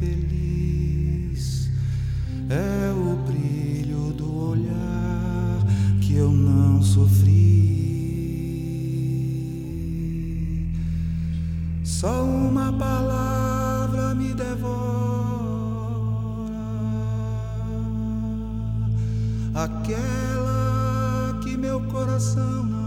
feliz é o brilho do olhar que eu não sofri. Só uma palavra me devora, aquela que meu coração não